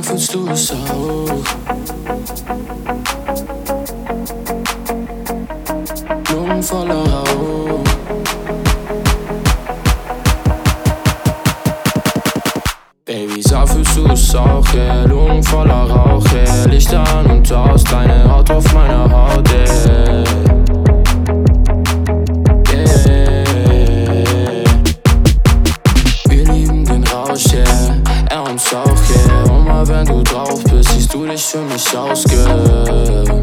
sag, fühlst du es auch? Lungen voller Rauch. Baby, sag, fühlst du es auch? Yeah, Lungen voller Rauch, yeah. Lichter an und aus, deine Haut auf meiner Haut, yeah. Wir lieben den Rausch, yeah. Er uns auch, yeah. Und mal wenn du drauf bist, siehst du dich für mich aus, girl.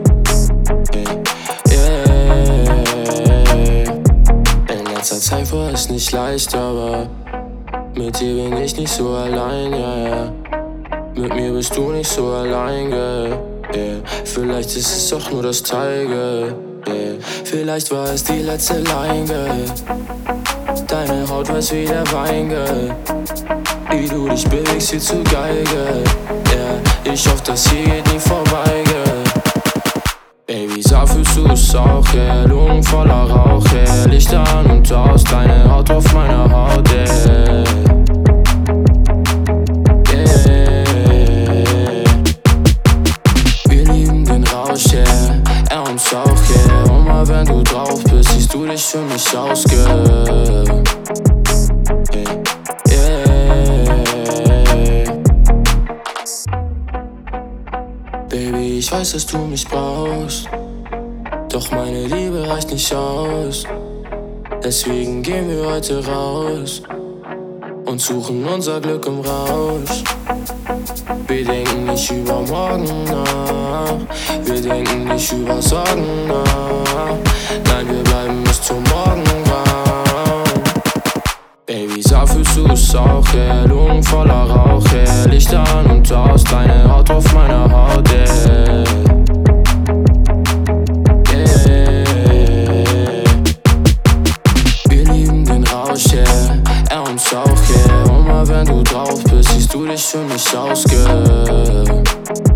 In letzter Zeit war es nicht leicht, aber mit dir bin ich nicht so allein, yeah. Mit mir bist du nicht so allein, girl. Yeah. Vielleicht ist es doch nur das Teil, girl. Yeah. Vielleicht war es die letzte Line, girl. Deine Haut weiß wie der Wein, girl. Wie du dich bewegst, viel zu geil, girl. Yeah. Ich hoffe, das hier geht nie vorbei, girl. Baby, sag, fühlst du es auch, yeah. Lungen voller Rauch, yeah. Lichter an und aus, deine Haut auf meiner Haut, yeah. Wir lieben den Rausch, yeah. Er uns auch, yeah. Und mal wenn du drauf bist, siehst du dich für mich aus, girl. Baby, ich weiß, dass du mich brauchst, doch meine Liebe reicht nicht aus. Deswegen gehen wir heute raus und suchen unser Glück im Rausch. Wir denken nicht über morgen nach, wir denken nicht über Sorgen nach. Nein, wir bleiben bis zum Morgen wach. Baby, sag, fühlst du es auch, yeah. Lungen voller Rauch, yeah. Lichter an und aus, deine Haut auf meiner Haut, yeah. Wir lieben den Rausch, yeah. Er uns auch, yeah. Und mal wenn du drauf bist, siehst du dich für mich aus, girl.